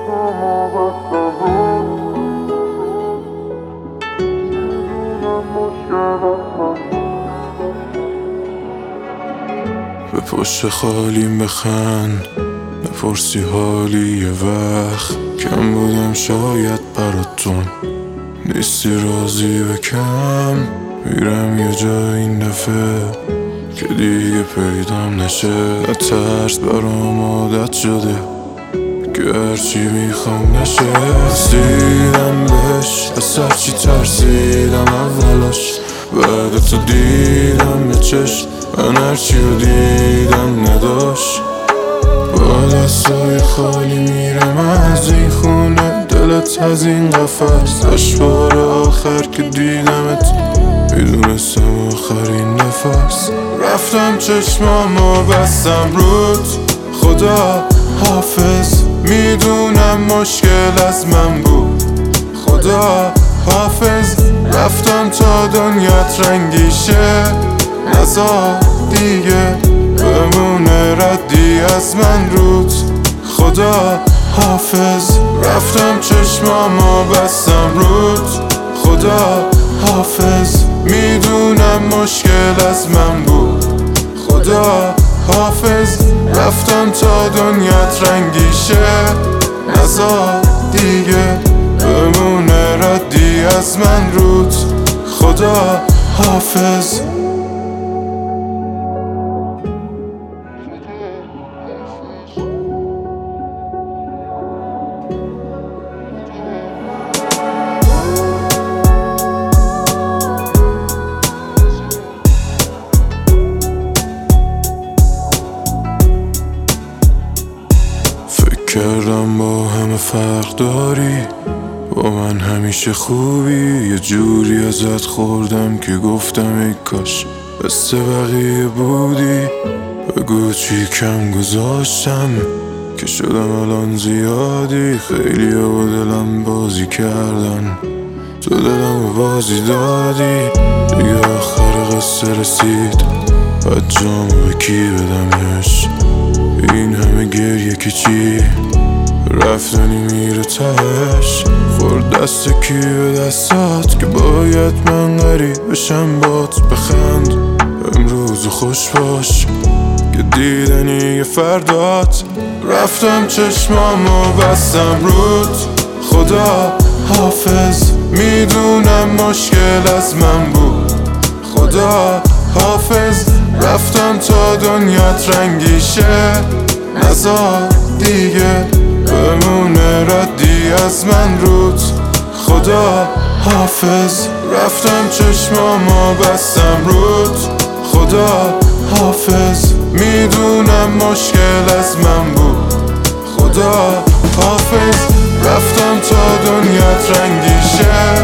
به پشت خالیم بخند، بپرسی حالی یه وقت. کم بودم شاید براتون، نیستی راضی به کم. میرم یه جا این دفعه که دیگه پیدام نشه. ترس برام عادت شده که هرچی میخوام نشه. رسیدم بهش، از هرچی ترسیدم اولش. بعد تو دیدم یه چشم، من هرچی رو دیدم نداشت. با دستای خالی میرم از این خونه، دلت از این قفص. داشت بار آخر که دیدمت، میدونستم آخرین نفس. رفتم چشمامو بستم رود، خدا حافظ. میدونم مشکل از من بود، خدا حافظ. رفتم تا دنیات رنگی شه، نزار دیگه بمونه ردی از من رود، خدا حافظ. رفتم چشمامو بستم رود، خدا حافظ. میدونم مشکل از من بود، خدا حافظ. رفتم تا دنیات رنگی شه، نزار دیگه بمونه ردی از من رود، خدا حافظ. کردم با همه فرق داری، با من همیشه خوبی. یه جوری ازت خوردم که گفتم ای کاش مثل بقیه بودی. بگو چی کم گذاشتم که شدم الان زیادی. خیلی با دلم بازی کردن، تو دلم بازی دادی. دیگه آخر قصه رسید، باید جامو به کی بدمش. این همه گریه که چی، رفتنی میره تهش. خورد دست کی به دستات که باید من غریب بشم بات. بخند امروز خوش باش که دیدنی یه فردات. رفتم چشمامو بستم رود، خدا حافظ. میدونم مشکل از من بود، خدا حافظ. رفتم تا دنیات رنگی شه، نزار دیگه بمونه ردی از من رود، خدا حافظ. رفتم چشمامو بستم رود، خدا حافظ. میدونم مشکل از من بود، خدا حافظ. رفتم تا دنیات رنگی شه،